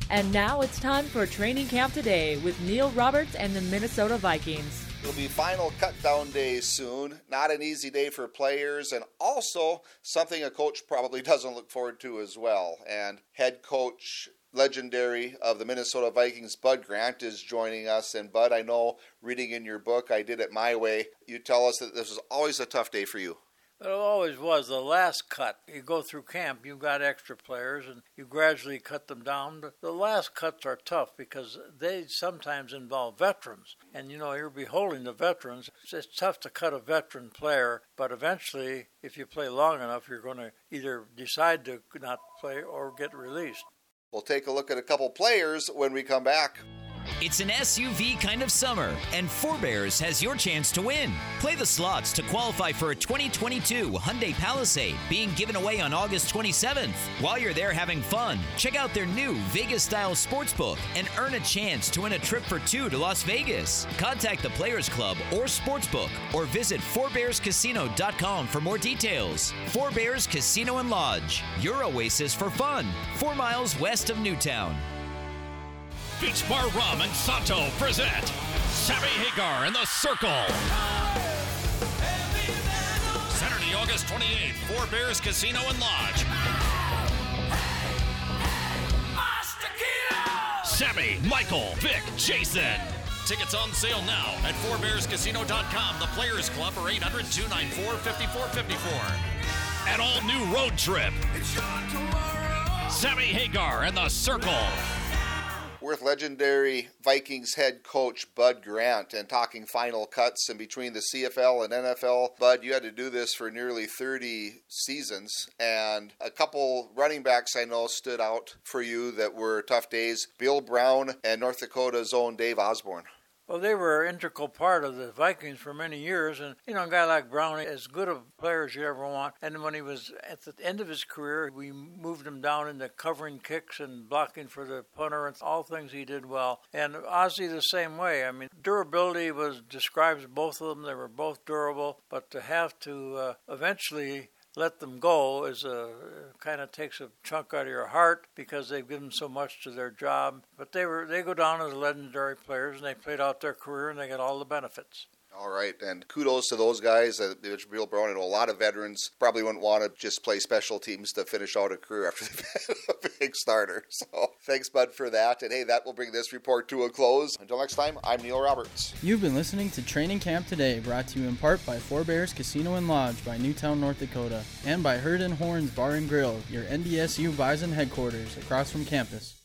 And now it's time for Training Camp Today with Neil Roberts and the Minnesota Vikings. It'll be final cut-down day soon. Not an easy day for players, and also something a coach probably doesn't look forward to as well. And head coach legendary of the Minnesota Vikings, Bud Grant, is joining us. And Bud, I know reading in your book, I Did It My Way, you tell us that this is always a tough day for you. It always was. The last cut, you go through camp, you've got extra players, and you gradually cut them down. But the last cuts are tough because they sometimes involve veterans. And, you're beholding the veterans. It's tough to cut a veteran player, but eventually, if you play long enough, you're going to either decide to not play or get released. We'll take a look at a couple players when we come back. It's an SUV kind of summer, and Forebears has your chance to win. Play the slots to qualify for a 2022 Hyundai Palisade being given away on August 27th. While you're there having fun, check out their new Vegas-style sportsbook and earn a chance to win a trip for two to Las Vegas. Contact the Players Club or Sportsbook or visit FourBearsCasino.com for more details. Forebears Casino and Lodge, your oasis for fun, 4 miles west of Newtown. Beach Bar Rum and Santo present Sammy Hagar and the Circle. Saturday, August 28th, Forebears Casino and Lodge. Sammy, Michael, Vic, Jason. Tickets on sale now at FourBearsCasino.com. The Players Club for 800-294-5454. An all-new road trip. Sammy Hagar and the Circle. With legendary Vikings head coach Bud Grant and talking final cuts in between the CFL and NFL. Bud, you had to do this for nearly 30 seasons, and a couple running backs I know stood out for you that were tough days. Bill Brown and North Dakota's own Dave Osborne. Well, they were an integral part of the Vikings for many years. And, a guy like Brown, as good a player as you ever want. And when he was at the end of his career, we moved him down into covering kicks and blocking for the punter and all things he did well. And Ozzie the same way. I mean, durability describes both of them. They were both durable. But to have to eventually let them go is kind of takes a chunk out of your heart because they've given so much to their job. But they go down as legendary players, and they played out their career, and they got all the benefits. All right, and kudos to those guys. Bill Brown, and a lot of veterans probably wouldn't want to just play special teams to finish out a career after they've been a big starter. So thanks, Bud, for that. And hey, that will bring this report to a close. Until next time, I'm Neil Roberts. You've been listening to Training Camp Today, brought to you in part by Forebears Casino and Lodge by Newtown, North Dakota, and by Herd and Horns Bar and Grill, your NDSU Bison headquarters across from campus.